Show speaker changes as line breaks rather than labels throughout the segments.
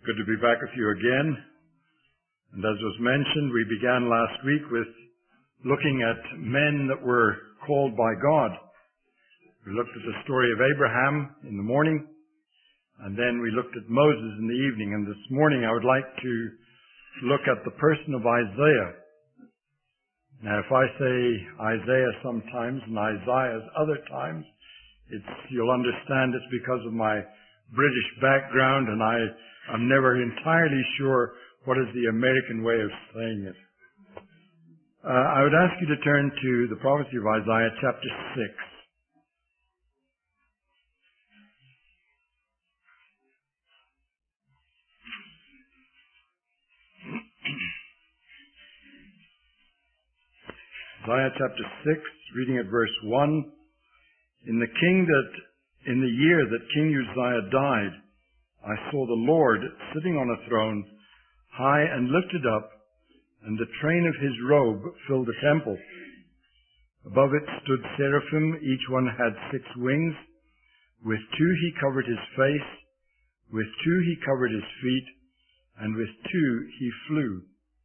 Good to be back with you again. And as was mentioned, we began last week with looking at men that were called by God. We looked at the story of Abraham in the morning, and then we looked at Moses in the evening. And this morning I would like to look at the person of Isaiah. Now, if I say Isaiah sometimes and Isaiah other times, you'll understand it's because of my British background, and I'm never entirely sure what is the American way of saying it. I would ask you to turn to the prophecy of Isaiah chapter 6. Isaiah chapter 6, reading at verse 1. In the year that King Uzziah died, I saw the Lord sitting on a throne, high and lifted up, and the train of his robe filled the temple. Above it stood seraphim, each one had 6 wings. With 2 he covered his face, with 2 he covered his feet, and with 2 he flew.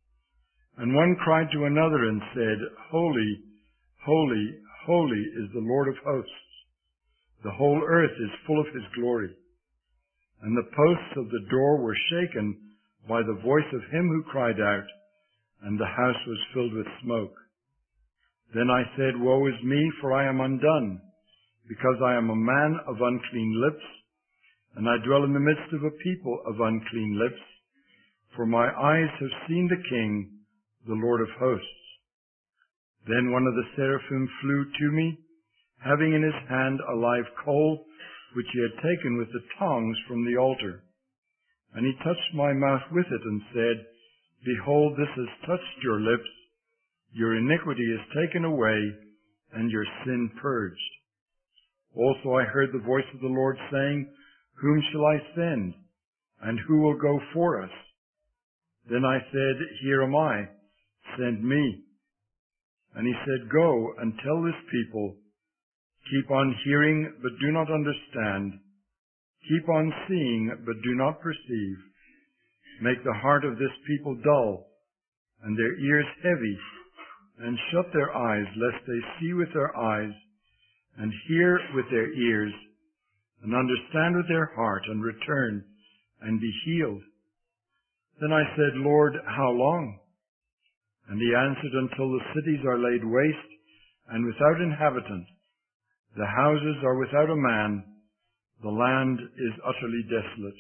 And one cried to another and said, Holy, holy, holy is the Lord of hosts. The whole earth is full of his glory. And the posts of the door were shaken by the voice of him who cried out, and the house was filled with smoke. Then I said, Woe is me, for I am undone, because I am a man of unclean lips, and I dwell in the midst of a people of unclean lips. For my eyes have seen the King, the Lord of hosts. Then one of the seraphim flew to me, having in his hand a live coal, which he had taken with the tongs from the altar. And he touched my mouth with it and said, Behold, this has touched your lips. Your iniquity is taken away, and your sin purged. Also I heard the voice of the Lord saying, Whom shall I send? And who will go for us? Then I said, Here am I. Send me. And he said, Go and tell this people, Keep on hearing, but do not understand. Keep on seeing, but do not perceive. Make the heart of this people dull, and their ears heavy, and shut their eyes, lest they see with their eyes, and hear with their ears, and understand with their heart, and return, and be healed. Then I said, Lord, how long? And he answered, Until the cities are laid waste, and without inhabitant. The houses are without a man, the land is utterly desolate.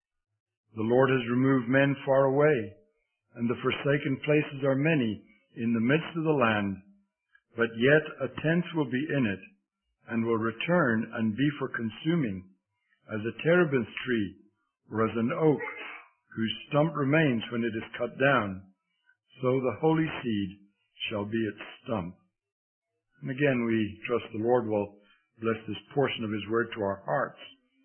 The Lord has removed men far away, and the forsaken places are many in the midst of the land. But yet a tenth will be in it, and will return and be for consuming, as a terebinth tree, or as an oak, whose stump remains when it is cut down. So the holy seed shall be its stump. And again, we trust the Lord will bless this portion of his word to our hearts.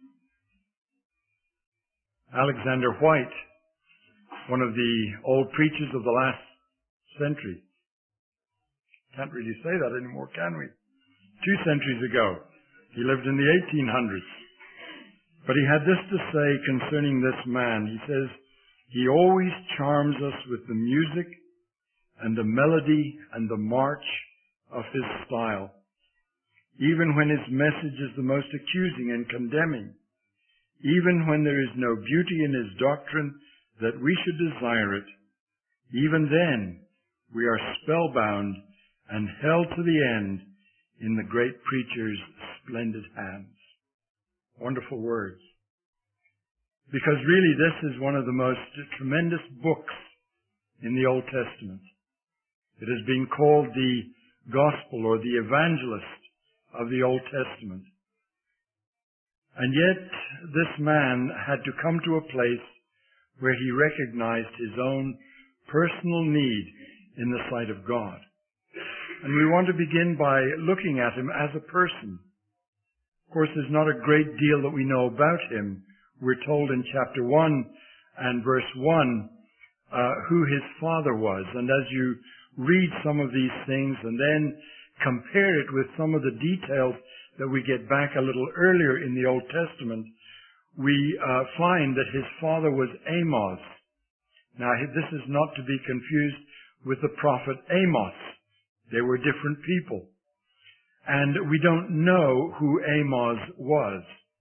Alexander White, one of the old preachers of the last century. Can't really say that anymore, can we? 2 centuries ago. He lived in the 1800s. But he had this to say concerning this man. He says, He always charms us with the music and the melody and the march of his style, even when his message is the most accusing and condemning, even when there is no beauty in his doctrine that we should desire it. Even then, we are spellbound and held to the end in the great preacher's splendid hands. Wonderful words. Because really this is one of the most tremendous books in the Old Testament. It has been called the Gospel or the Evangelist of the Old Testament. And yet this man had to come to a place where he recognized his own personal need in the sight of God. And we want to begin by looking at him as a person. Of course, there's not a great deal that we know about him. We're told in chapter 1 and verse 1 who his father was. And as you read some of these things and then compare it with some of the details that we get back a little earlier in the Old Testament, we find that his father was Amos. Now, this is not to be confused with the prophet Amos. They were different people. And we don't know who Amos was.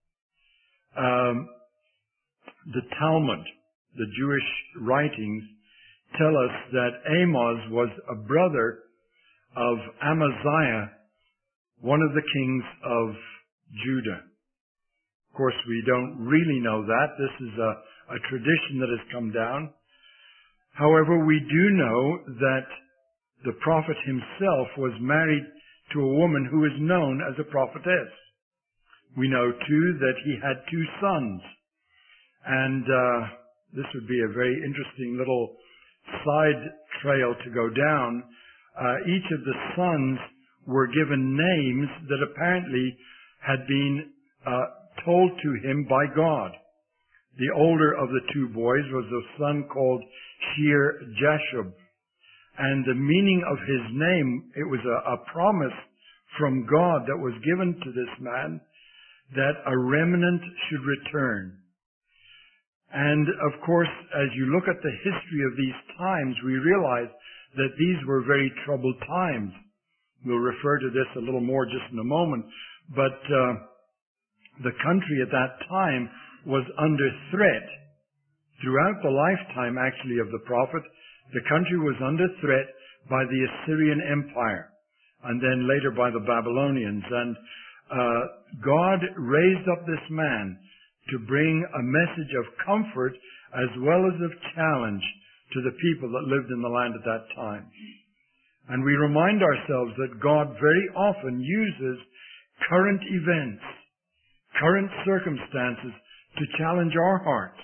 The Talmud, the Jewish writings, tell us that Amos was a brother of Amaziah, one of the kings of Judah. Of course, we don't really know that. This is a tradition that has come down. However, we do know that the prophet himself was married to a woman who is known as a prophetess. We know, too, that he had 2 sons. And this would be a very interesting little side trail to go down. Each of the sons were given names that apparently had been told to him by God. The older of the 2 boys was a son called Shear Jashub. And the meaning of his name, it was a promise from God that was given to this man that a remnant should return. And of course, as you look at the history of these times, we realize that these were very troubled times. We'll refer to this a little more just in a moment. But the country at that time was under threat. Throughout the lifetime, actually, of the prophet, the country was under threat by the Assyrian Empire, and then later by the Babylonians. And God raised up this man to bring a message of comfort as well as of challenge to the people that lived in the land at that time. And we remind ourselves that God very often uses current events, current circumstances to challenge our hearts.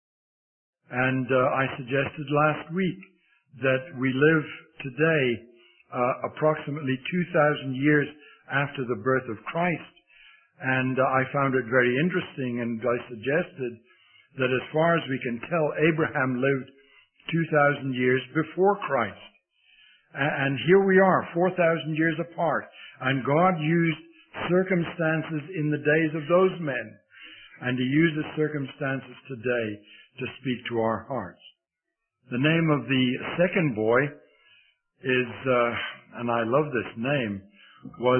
And I suggested last week that we live today approximately 2,000 years after the birth of Christ. And I found it very interesting, and I suggested that as far as we can tell, Abraham lived 2,000 years before Christ. And here we are, 4,000 years apart. And God used circumstances in the days of those men. And He uses circumstances today to speak to our hearts. The name of the second boy is, and I love this name, was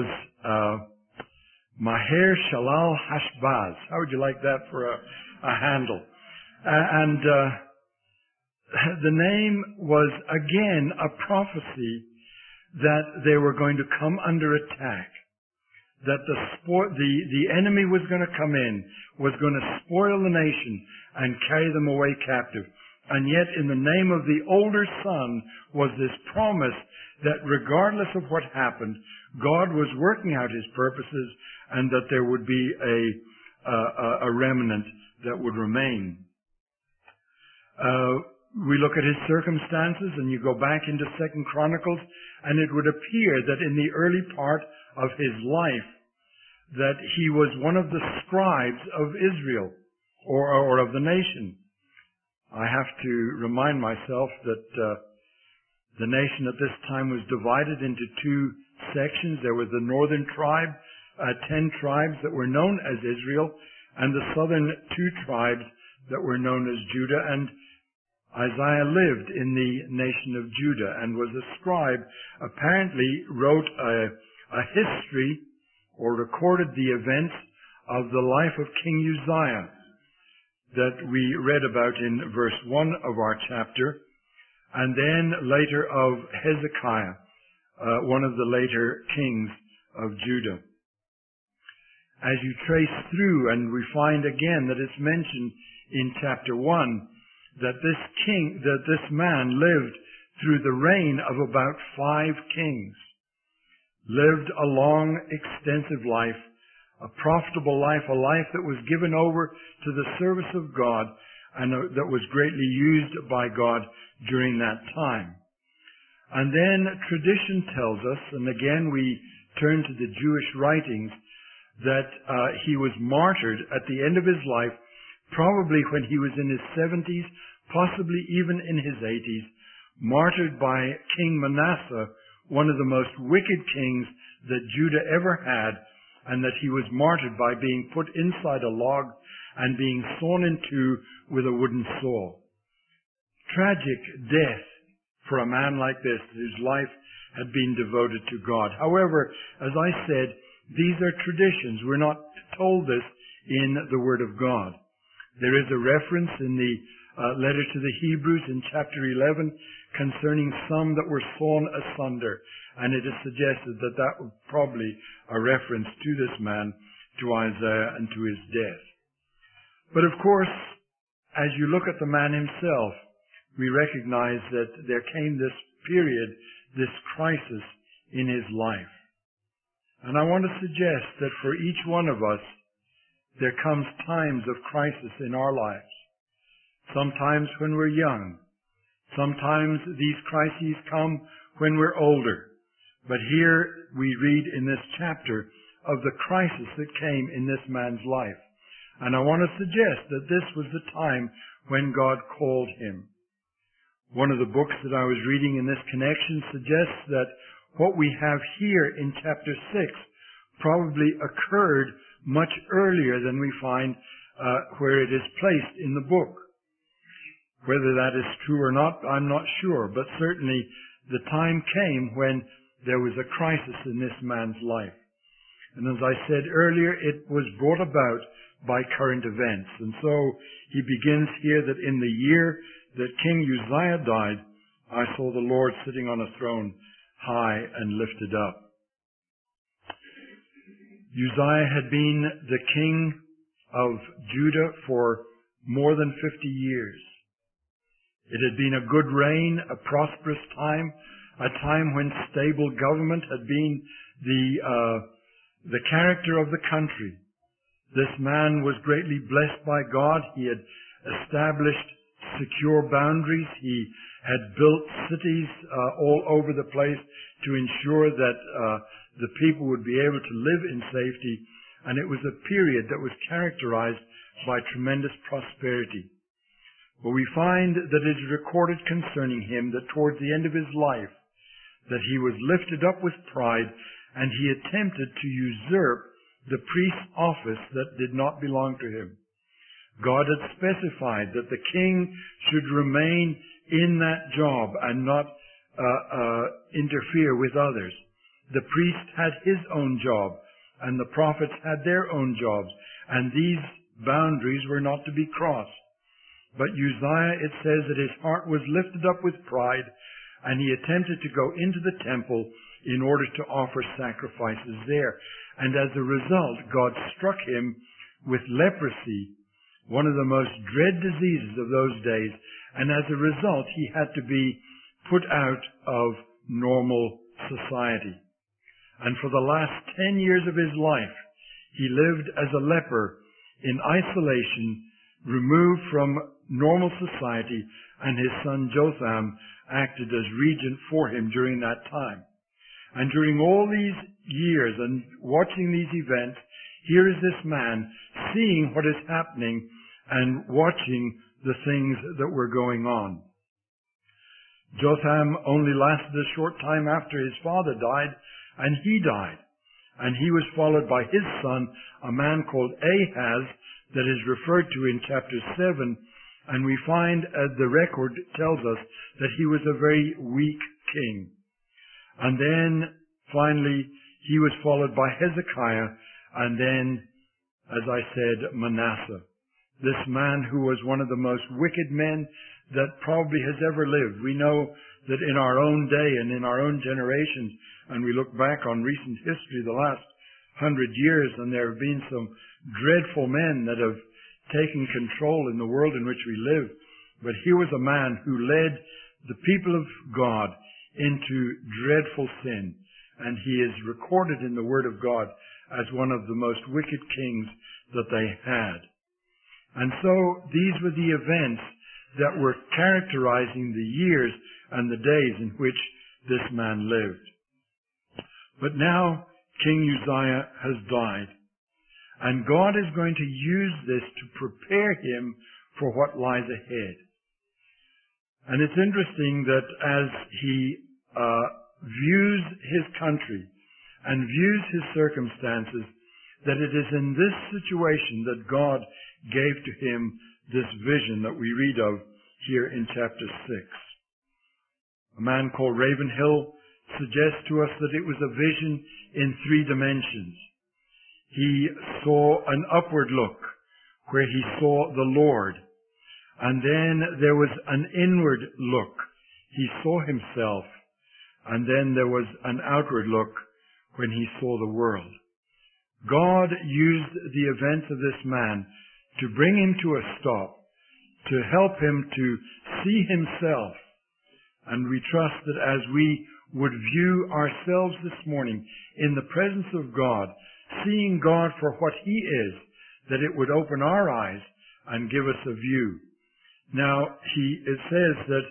Maher Shalal Hashbaz. How would you like that for a handle? And the name was, again, a prophecy that they were going to come under attack, that the enemy was going to come in, was going to spoil the nation and carry them away captive. And yet in the name of the older son was this promise that regardless of what happened, God was working out His purposes and that there would be a remnant that would remain. We look at his circumstances, and you go back into 2 Chronicles, and it would appear that in the early part of his life that he was one of the scribes of Israel or of the nation. I have to remind myself that the nation at this time was divided into 2 sections. There was the northern tribe, 10 tribes that were known as Israel, and the southern 2 tribes that were known as Judah. And Isaiah lived in the nation of Judah and was a scribe, apparently wrote a history or recorded the events of the life of King Uzziah that we read about in verse 1 of our chapter, and then later of Hezekiah, one of the later kings of Judah. As you trace through, and we find again that it's mentioned in chapter 1, that this man lived through the reign of about 5 kings, lived a long, extensive life, a profitable life, a life that was given over to the service of God and that was greatly used by God during that time. And then tradition tells us, and again we turn to the Jewish writings, that he was martyred at the end of his life, probably when he was in his 70s, possibly even in his 80s, martyred by King Manasseh, one of the most wicked kings that Judah ever had, and that he was martyred by being put inside a log and being sawn in two with a wooden saw. Tragic death for a man like this, whose life had been devoted to God. However, as I said, these are traditions. We're not told this in the Word of God. There is a reference in the letter to the Hebrews in chapter 11 concerning some that were sawn asunder, and it is suggested that that was probably a reference to this man, to Isaiah, and to his death. But of course, as you look at the man himself, we recognize that there came this period, this crisis in his life. And I want to suggest that for each one of us, there comes times of crisis in our lives. Sometimes when we're young. Sometimes these crises come when we're older. But here we read in this chapter of the crisis that came in this man's life. And I want to suggest that this was the time when God called him. One of the books that I was reading in this connection suggests that what we have here in chapter 6 probably occurred much earlier than we find where it is placed in the book. Whether that is true or not, I'm not sure, but certainly the time came when there was a crisis in this man's life. And as I said earlier, it was brought about by current events. And so he begins here that in the year that King Uzziah died, I saw the Lord sitting on a throne, high and lifted up. Uzziah had been the king of Judah for more than 50 years. It had been a good reign, a prosperous time, a time when stable government had been the character of the country. This man was greatly blessed by God. He had established secure boundaries. He had built cities all over the place to ensure that the people would be able to live in safety. And it was a period that was characterized by tremendous prosperity. But we find that it is recorded concerning him that towards the end of his life, that he was lifted up with pride, and he attempted to usurp the priest's office that did not belong to him. God had specified that the king should remain in that job and not interfere with others. The priest had his own job, and the prophets had their own jobs, and these boundaries were not to be crossed. But Uzziah, it says that his heart was lifted up with pride, and he attempted to go into the temple in order to offer sacrifices there. And as a result, God struck him with leprosy, one of the most dread diseases of those days. And as a result, he had to be put out of normal society. And for the last 10 years of his life, he lived as a leper in isolation, removed from normal society, and his son Jotham acted as regent for him during that time. And during all these years and watching these events, here is this man seeing what is happening and watching the things that were going on. Jotham only lasted a short time after his father died, and he died. And he was followed by his son, a man called Ahaz, that is referred to in chapter 7, and we find the record tells us that he was a very weak king. And then, finally, he was followed by Hezekiah, and then, as I said, Manasseh. This man who was one of the most wicked men that probably has ever lived. We know that in our own day and in our own generations, and we look back on recent history, the last 100 years, and there have been some dreadful men that have taken control in the world in which we live. But here was a man who led the people of God into dreadful sin, and he is recorded in the Word of God as one of the most wicked kings that they had. And so these were the events that were characterizing the years and the days in which this man lived. But now King Uzziah has died, and God is going to use this to prepare him for what lies ahead. And it's interesting that as he views his country and views his circumstances, that it is in this situation that God gave to him this vision that we read of here in chapter 6. A man called Ravenhill suggests to us that it was a vision in 3 dimensions. He saw an upward look where he saw the Lord. And then there was an inward look. He saw himself. And then there was an outward look when he saw the world. God used the events of this man to bring him to a stop, to help him to see himself. And we trust that as we would view ourselves this morning in the presence of God, seeing God for what he is, that it would open our eyes and give us a view. Now, it says that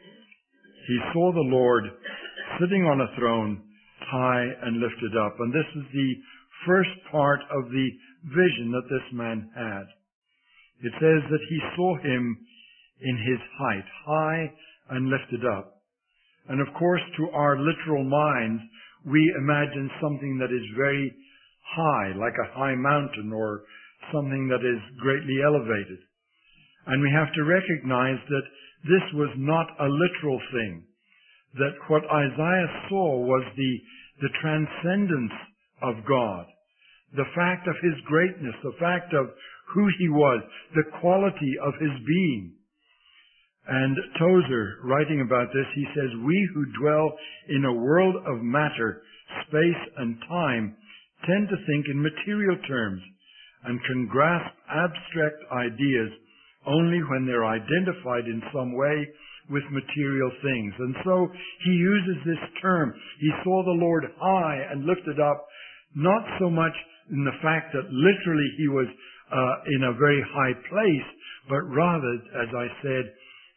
he saw the Lord sitting on a throne, high and lifted up. And this is the first part of the vision that this man had. It says that he saw him in his height, high and lifted up. And of course, to our literal minds, we imagine something that is very high, like a high mountain or something that is greatly elevated. And we have to recognize that this was not a literal thing. That what Isaiah saw was the transcendence of God. The fact of his greatness, the fact of who he was, the quality of his being. And Tozer, writing about this, he says, "We who dwell in a world of matter, space, and time tend to think in material terms and can grasp abstract ideas only when they're identified in some way with material things." And so he uses this term. He saw the Lord high and lifted up, not so much in the fact that literally he was in a very high place, but rather, as I said,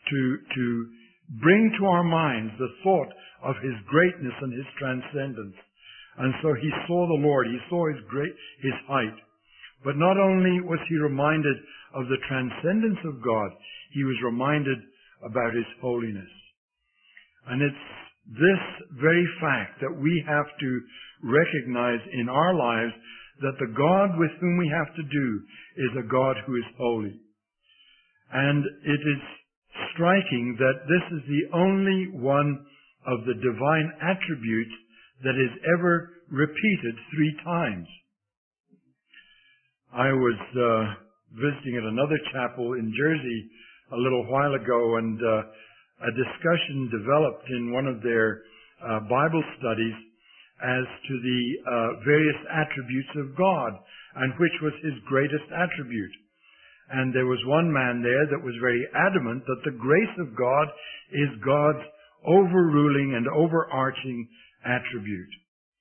to bring to our minds the thought of his greatness and his transcendence. And so he saw the Lord. He saw his height. But not only was he reminded of the transcendence of God, he was reminded about his holiness. And it's this very fact that we have to recognize in our lives, that the God with whom we have to do is a God who is holy. And it is striking that this is the only one of the divine attributes that is ever repeated 3 times. I was visiting at another chapel in Jersey a little while ago, and a discussion developed in one of their Bible studies as to the various attributes of God, and which was his greatest attribute. And there was one man there that was very adamant that the grace of God is God's overruling and overarching attribute.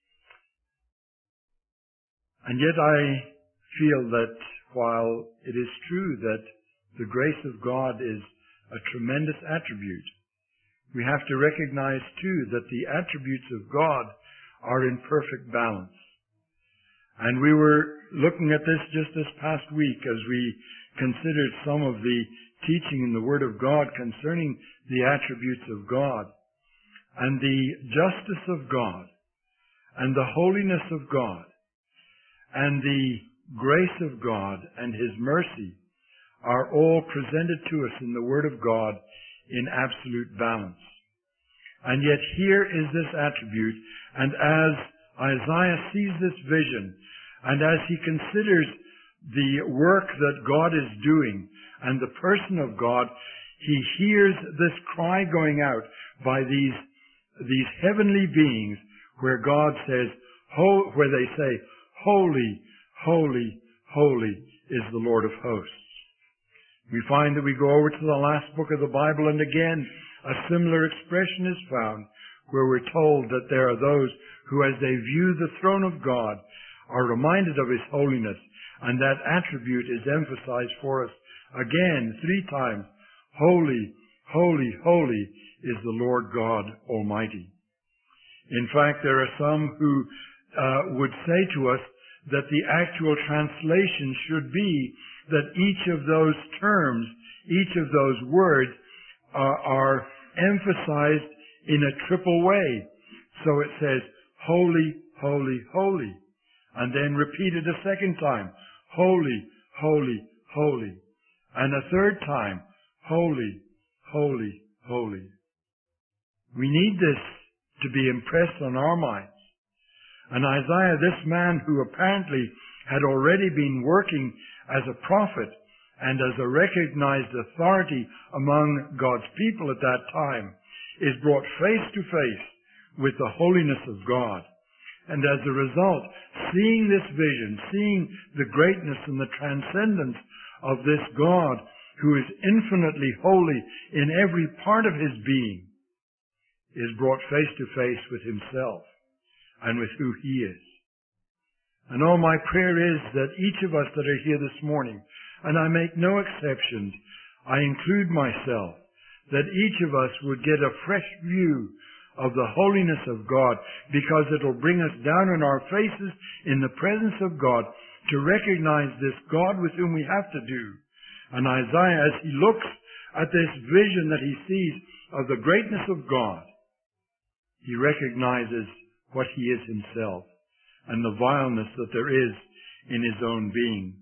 And yet I feel that while it is true that the grace of God is a tremendous attribute, we have to recognize too that the attributes of God are in perfect balance. And we were looking at this just this past week as we considered some of the teaching in the Word of God concerning the attributes of God. And the justice of God, and the holiness of God, and the grace of God and his mercy are all presented to us in the Word of God in absolute balance. And yet here is this attribute, and as Isaiah sees this vision, and as he considers the work that God is doing and the person of God, he hears this cry going out by these heavenly beings where God says, where they say, "Holy, holy, holy is the Lord of hosts." We find that we go over to the last book of the Bible, and again a similar expression is found where we're told that there are those who, as they view the throne of God, are reminded of his holiness, and that attribute is emphasized for us again 3 times. Holy, holy, holy is the Lord God Almighty. In fact, there are some who would say to us that the actual translation should be that each of those terms, each of those words are emphasized in a triple way. So it says, holy, holy, holy. And then repeated a second time, holy, holy, holy. And a third time, holy, holy, holy. We need this to be impressed on our minds. And Isaiah, this man who apparently had already been working as a prophet and as a recognized authority among God's people at that time, is brought face to face with the holiness of God. And as a result, seeing this vision, seeing the greatness and the transcendence of this God who is infinitely holy in every part of his being, is brought face to face with himself and with who he is. And oh, my prayer is that each of us that are here this morning, and I make no exceptions, I include myself, that each of us would get a fresh view of the holiness of God, because it will bring us down on our faces in the presence of God to recognize this God with whom we have to do. And Isaiah, as he looks at this vision that he sees of the greatness of God, he recognizes what he is himself and the vileness that there is in his own being.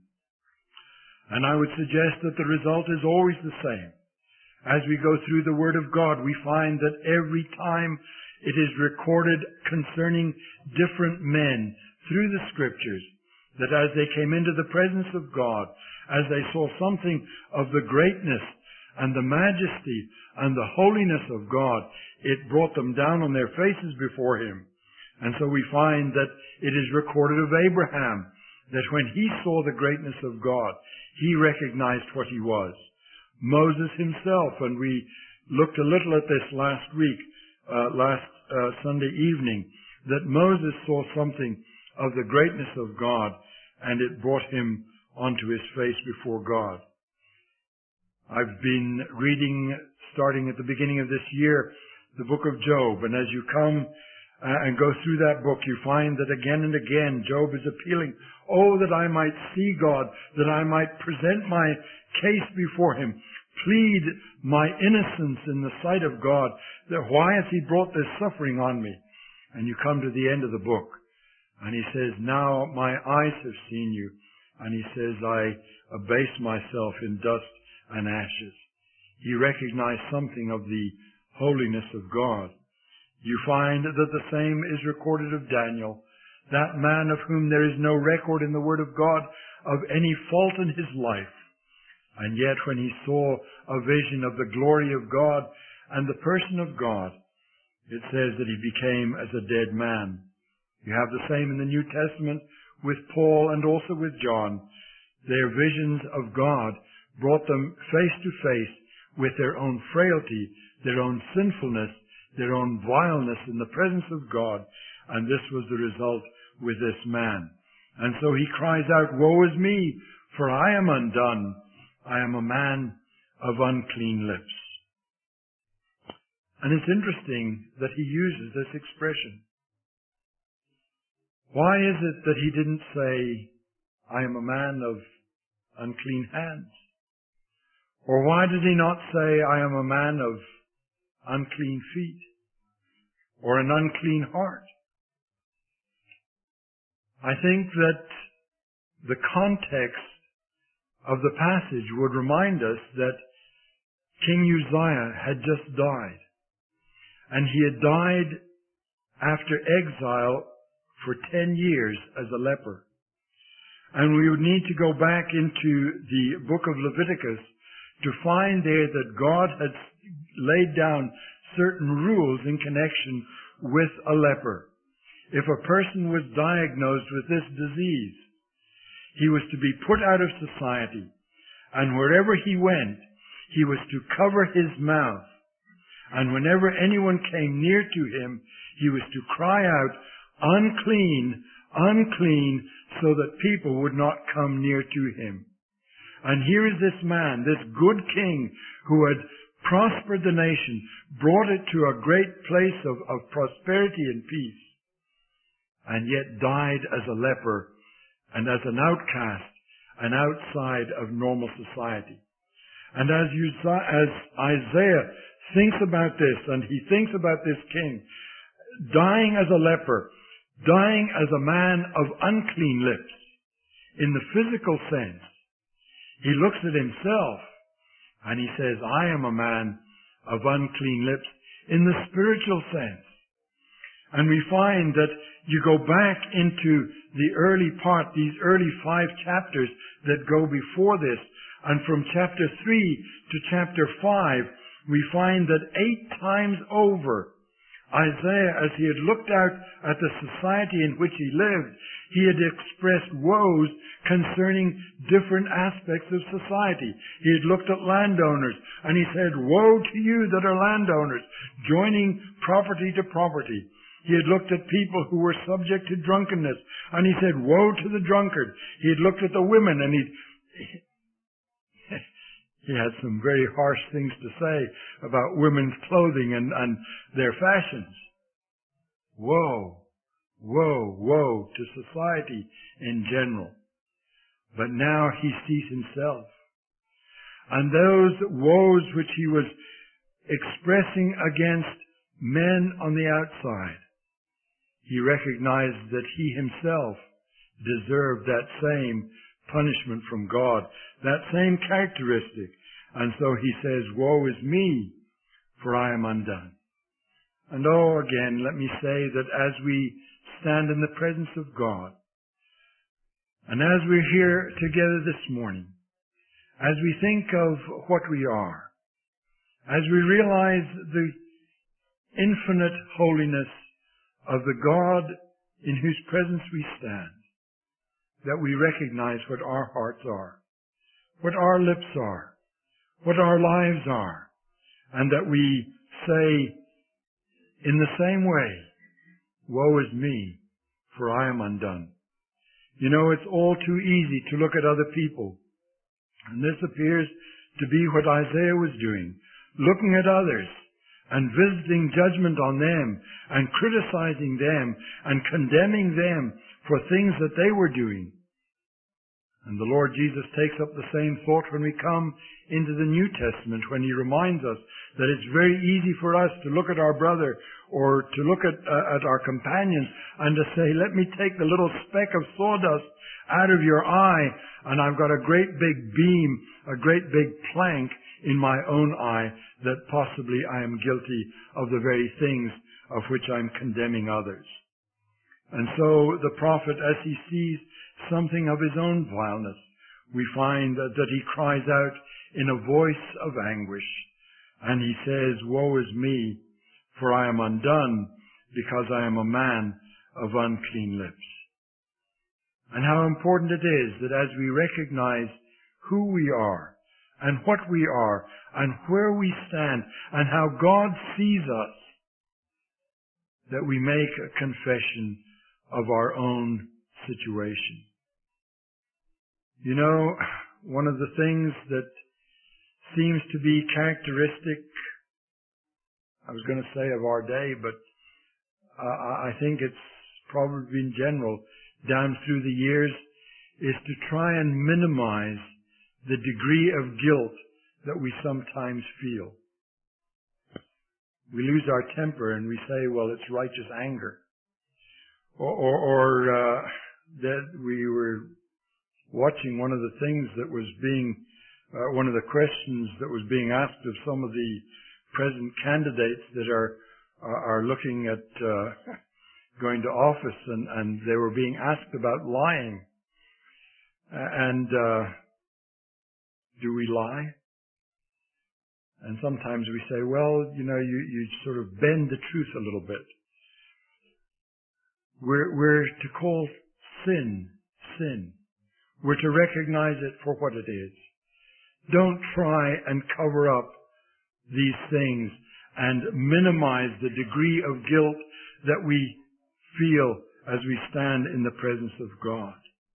And I would suggest that the result is always the same. As we go through the Word of God, we find that every time it is recorded concerning different men through the Scriptures, that as they came into the presence of God, as they saw something of the greatness and the majesty and the holiness of God, it brought them down on their faces before Him. And so we find that it is recorded of Abraham, that when he saw the greatness of God, he recognized what he was. Moses himself, and we looked a little at this last week, last Sunday evening, that Moses saw something of the greatness of God, and it brought him onto his face before God. I've been reading, starting at the beginning of this year, the book of Job, and as you come and go through that book, you find that again and again Job is appealing, oh, that I might see God, that I might present my case before Him, plead my innocence in the sight of God, that why has He brought this suffering on me? And you come to the end of the book, and he says, now my eyes have seen you. And he says, I abase myself in dust and ashes. He recognized something of the holiness of God. You find that the same is recorded of Daniel, that man of whom there is no record in the Word of God of any fault in his life. And yet when he saw a vision of the glory of God and the person of God, it says that he became as a dead man. You have the same in the New Testament with Paul and also with John. Their visions of God brought them face to face with their own frailty, their own sinfulness, their own vileness in the presence of God. And this was the result with this man. And so he cries out, woe is me, for I am undone. I am a man of unclean lips. And it's interesting that he uses this expression. Why is it that he didn't say, I am a man of unclean hands? Or why did he not say, I am a man of unclean feet? Or an unclean heart? I think that the context of the passage would remind us that King Uzziah had just died. And he had died after exile for 10 years as a leper. And we would need to go back into the book of Leviticus to find there that God had laid down certain rules in connection with a leper. If a person was diagnosed with this disease, he was to be put out of society, and wherever he went, he was to cover his mouth, and whenever anyone came near to him, he was to cry out, unclean, unclean, so that people would not come near to him. And here is this man, this good king, who had prospered the nation, brought it to a great place of prosperity and peace, and yet died as a leper and as an outcast and outside of normal society. And as Isaiah thinks about this, and he thinks about this king, dying as a leper, dying as a man of unclean lips, in the physical sense, He looks at himself and he says, I am a man of unclean lips in the spiritual sense. And we find that you go back into the early part, these early 5 chapters that go before this, and from chapter 3 to chapter 5, we find that 8 times over, Isaiah, as he had looked out at the society in which he lived, he had expressed woes concerning different aspects of society. He had looked at landowners, and he said, woe to you that are landowners, joining property to property. He had looked at people who were subject to drunkenness, and he said, woe to the drunkard. He had looked at the women, and he had some very harsh things to say about women's clothing and their fashions. Woe, woe, woe to society in general. But now he sees himself. And those woes which he was expressing against men on the outside, he recognized that he himself deserved that same punishment from God, that same characteristic. And so he says, woe is me, for I am undone. And oh, again, let me say that as we stand in the presence of God, and as we're here together this morning, as we think of what we are, as we realize the infinite holiness of the God in whose presence we stand, that we recognize what our hearts are, what our lips are, what our lives are, and that we say in the same way, woe is me, for I am undone. You know, it's all too easy to look at other people, and this appears to be what Isaiah was doing, looking at others and visiting judgment on them and criticizing them and condemning them for things that they were doing. And the Lord Jesus takes up the same thought when we come into the New Testament, when he reminds us that it's very easy for us to look at our brother or to look at our companions and to say, let me take the little speck of sawdust out of your eye, and I've got a great big beam, a great big plank in my own eye, that possibly I am guilty of the very things of which I'm condemning others. And so the prophet, as he sees something of his own vileness, we find that he cries out in a voice of anguish, and he says, woe is me, for I am undone, because I am a man of unclean lips. And how important it is that as we recognize who we are, and what we are, and where we stand, and how God sees us, that we make a confession of our own situation. You know, one of the things that seems to be characteristic, I was going to say of our day, but I think it's probably in general down through the years, is to try and minimize the degree of guilt that we sometimes feel. We lose our temper and we say, well, it's righteous anger. Or that we were watching one of the things that was being, one of the questions that was being asked of some of the present candidates that are looking at going to office, and they were being asked about lying. And do we lie? And sometimes we say, well, you know, you sort of bend the truth a little bit. We're to call sin, sin. We're to recognize it for what it is. Don't try and cover up these things and minimize the degree of guilt that we feel as we stand in the presence of God.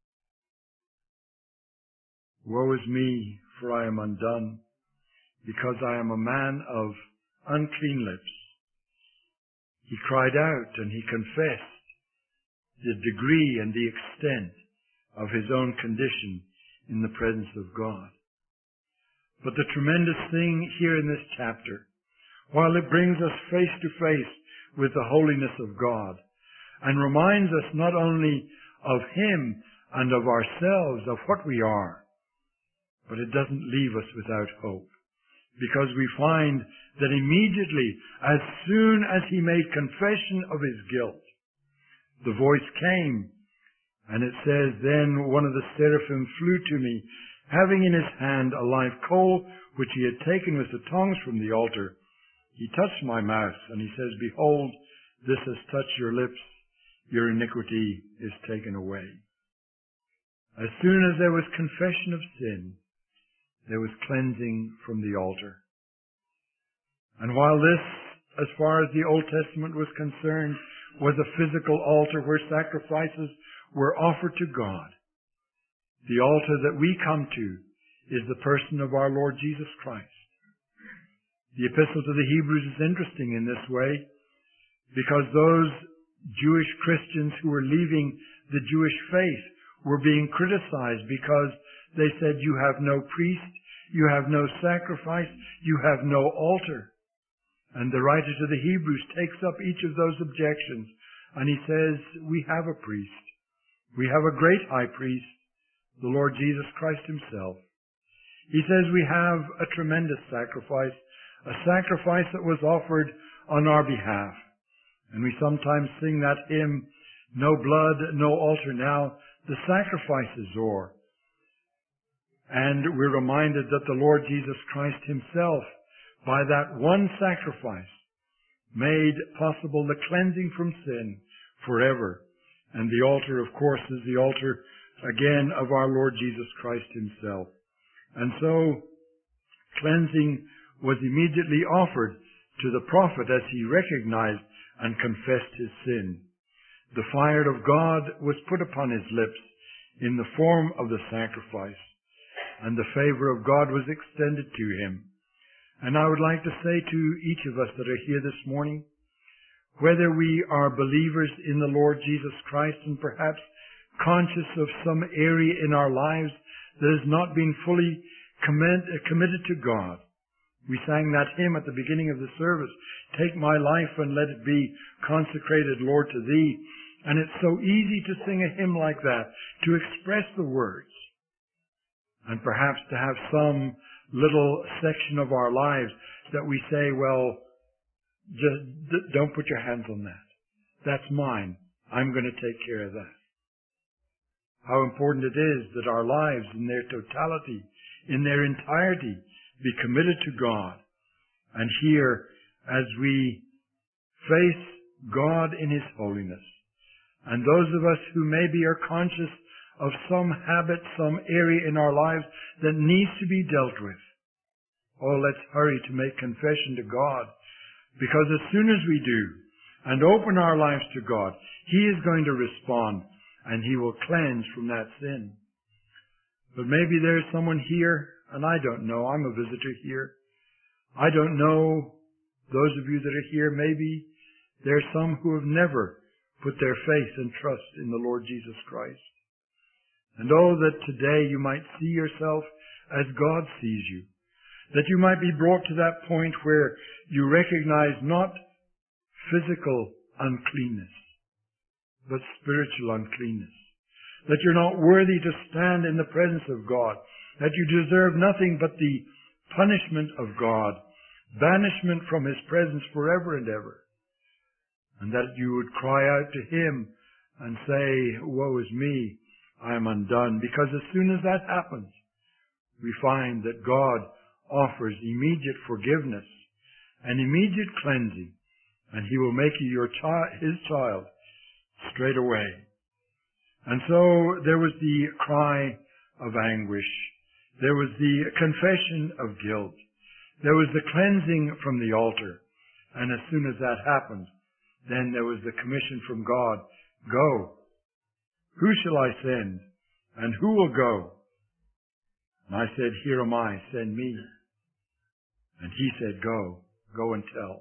Woe is me, for I am undone, because I am a man of unclean lips. He cried out and he confessed the degree and the extent of his own condition in the presence of God. But the tremendous thing here in this chapter, while it brings us face to face with the holiness of God and reminds us not only of him and of ourselves, of what we are, But it doesn't leave us without hope, because we find that immediately, as soon as he made confession of his guilt, the voice came, and it says, "Then one of the seraphim flew to me, having in his hand a live coal, which he had taken with the tongs from the altar. He touched my mouth, and he says, 'Behold, this has touched your lips. Your iniquity is taken away.'" As soon as there was confession of sin, there was cleansing from the altar. And while this, as far as the Old Testament was concerned, was a physical altar where sacrifices were offered to God, the altar that we come to is the person of our Lord Jesus Christ. The Epistle to the Hebrews is interesting in this way, because those Jewish Christians who were leaving the Jewish faith were being criticized because they said, "You have no priest, you have no sacrifice, you have no altar." And the writer to the Hebrews takes up each of those objections, and he says, we have a priest. We have a great high priest, the Lord Jesus Christ himself. He says we have a tremendous sacrifice, a sacrifice that was offered on our behalf. And we sometimes sing that hymn, "No blood, no altar now, the sacrifice is o'er." And we're reminded that the Lord Jesus Christ himself, by that one sacrifice, made possible the cleansing from sin forever. And the altar, of course, is the altar, again, of our Lord Jesus Christ himself. And so, cleansing was immediately offered to the prophet as he recognized and confessed his sin. The fire of God was put upon his lips in the form of the sacrifice, and the favor of God was extended to him. And I would like to say to each of us that are here this morning, whether we are believers in the Lord Jesus Christ and perhaps conscious of some area in our lives that has not been fully committed to God. We sang that hymn at the beginning of the service, "Take my life and let it be consecrated, Lord, to Thee." And it's so easy to sing a hymn like that, to express the words, and perhaps to have some little section of our lives that we say, well, just don't put your hands on that. That's mine. I'm going to take care of that. How important it is that our lives in their totality, in their entirety, be committed to God. And here, as we face God in His holiness, and those of us who maybe are conscious of some habit, some area in our lives that needs to be dealt with, oh, let's hurry to make confession to God. Because as soon as we do, and open our lives to God, He is going to respond, and He will cleanse from that sin. But maybe there's someone here, and I don't know. I'm a visitor here. I don't know those of you that are here. Maybe there's some who have never put their faith and trust in the Lord Jesus Christ. And oh, that today you might see yourself as God sees you. That you might be brought to that point where you recognize not physical uncleanness, but spiritual uncleanness. That you're not worthy to stand in the presence of God. That you deserve nothing but the punishment of God, banishment from His presence forever and ever. And that you would cry out to Him and say, woe is me, I am undone. Because as soon as that happens, we find that God offers immediate forgiveness and immediate cleansing, and He will make you His child straight away. And so there was the cry of anguish. There was the confession of guilt. There was the cleansing from the altar. And as soon as that happened, then there was the commission from God, go. Who shall I send? And who will go? And I said, here am I, send me. And He said, go and tell.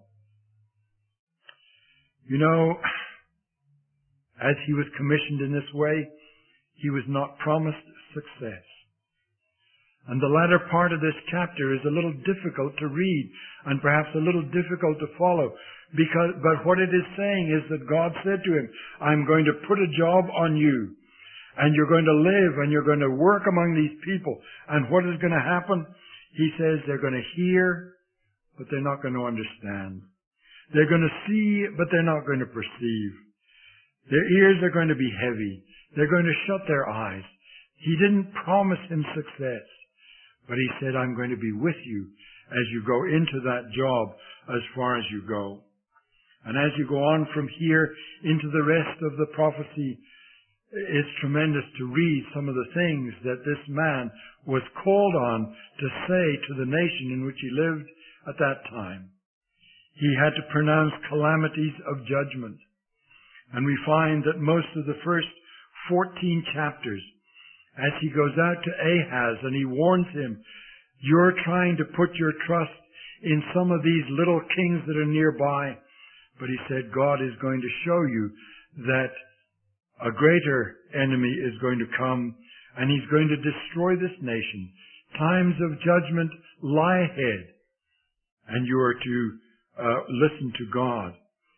You know, as He was commissioned in this way, He was not promised success. And the latter part of this chapter is a little difficult to read and perhaps a little difficult to follow. But what it is saying is that God said to him, I'm going to put a job on you. and you're going to live, and you're going to work among these people. And what is going to happen? He says they're going to hear, but they're not going to understand. They're going to see, but they're not going to perceive. Their ears are going to be heavy. They're going to shut their eyes. He didn't promise him success, but he said, I'm going to be with you as you go into that job as far as you go. And as you go on from here into the rest of the prophecy, it's tremendous to read some of the things that this man was called on to say to the nation in which he lived at that time. He had to pronounce calamities of judgment. And we find that most of the first 14 chapters, as he goes out to Ahaz and he warns him, you're trying to put your trust in some of these little kings that are nearby. But he said, God is going to show you that a greater enemy is going to come, and he's going to destroy this nation. Times of judgment lie ahead, and you are to listen to God.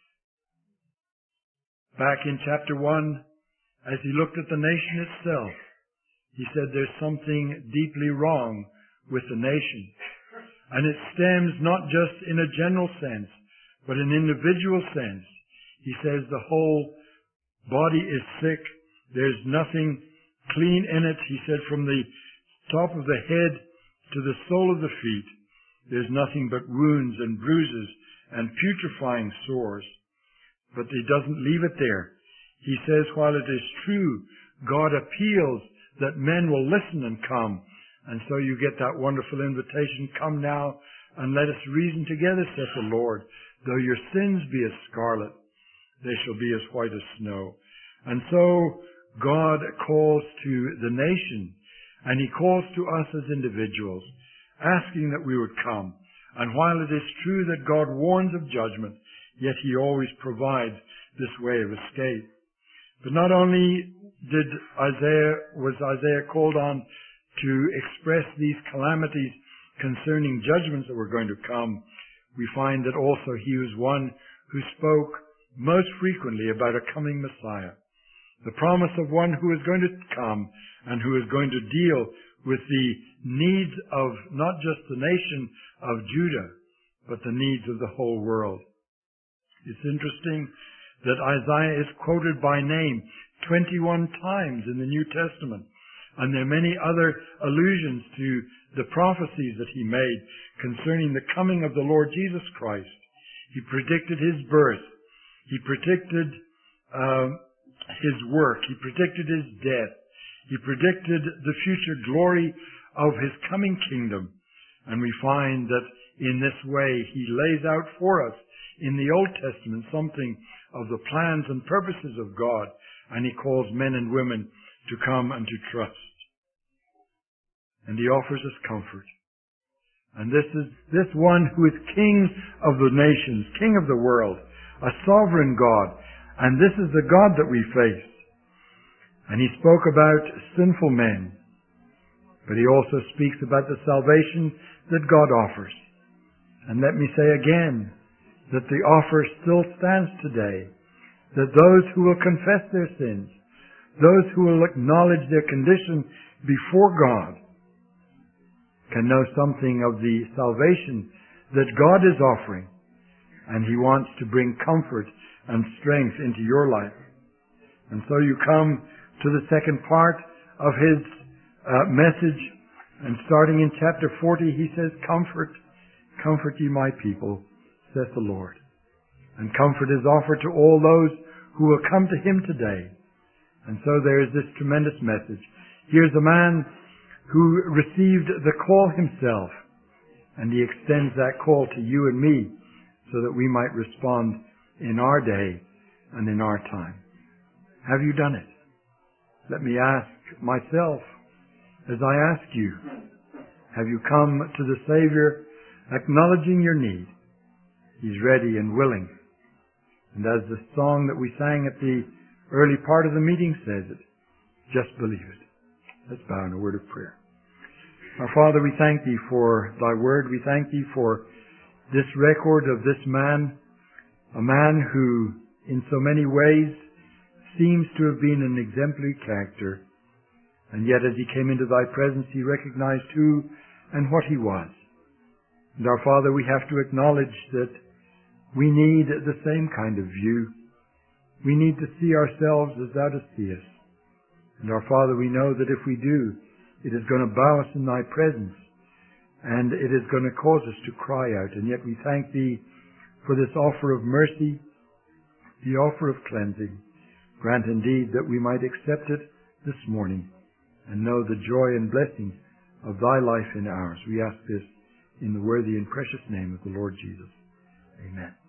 Back in chapter 1, as he looked at the nation itself, he said there's something deeply wrong with the nation. And it stems not just in a general sense, but an individual sense. He says the whole body is sick. There's nothing clean in it. He said from the top of the head to the sole of the feet, there's nothing but wounds and bruises and putrefying sores. But he doesn't leave it there. He says, while it is true, God appeals that men will listen and come. And so you get that wonderful invitation, come now and let us reason together, saith the Lord. Though your sins be as scarlet, they shall be as white as snow. And so God calls to the nation, and he calls to us as individuals, asking that we would come. And while it is true that God warns of judgment, yet he always provides this way of escape. But not only was Isaiah called on to express these calamities concerning judgments that were going to come, we find that also he was one who spoke most frequently about a coming Messiah. The promise of one who is going to come and who is going to deal with the needs of not just the nation of Judah, but the needs of the whole world. It's interesting that Isaiah is quoted by name 21 times in the New Testament. And there are many other allusions to the prophecies that he made concerning the coming of the Lord Jesus Christ. He predicted his birth. He predicted his work. He predicted his death. He predicted the future glory of his coming kingdom. And we find that in this way he lays out for us in the Old Testament something of the plans and purposes of God. And he calls men and women to come and to trust. And he offers us comfort. And this is this one who is King of the nations, King of the world, a sovereign God. And this is the God that we face. And he spoke about sinful men. But he also speaks about the salvation that God offers. And let me say again that the offer still stands today. That those who will confess their sins, those who will acknowledge their condition before God, can know something of the salvation that God is offering. And he wants to bring comfort and strength into your life. And so you come to the second part of his message. And starting in chapter 40, he says, Comfort, comfort ye my people, saith the Lord. And comfort is offered to all those who will come to him today. And so there is this tremendous message. Here's a man who received the call himself, and he extends that call to you and me so that we might respond in our day and in our time. Have you done it? Let me ask myself, as I ask you, have you come to the Savior acknowledging your need? He's ready and willing. And as the song that we sang at the early part of the meeting says it, just believe it. Let's bow in a word of prayer. Our Father, we thank Thee for Thy word. We thank Thee for this record of this man, a man who in so many ways seems to have been an exemplary character. And yet as he came into thy presence, he recognized who and what he was. And our Father, we have to acknowledge that we need the same kind of view. We need to see ourselves as thou dost see us. And our Father, we know that if we do, it is going to bow us in thy presence, and it is going to cause us to cry out. And yet we thank thee for this offer of mercy, the offer of cleansing. Grant indeed that we might accept it this morning and know the joy and blessing of thy life in ours. We ask this in the worthy and precious name of the Lord Jesus. Amen.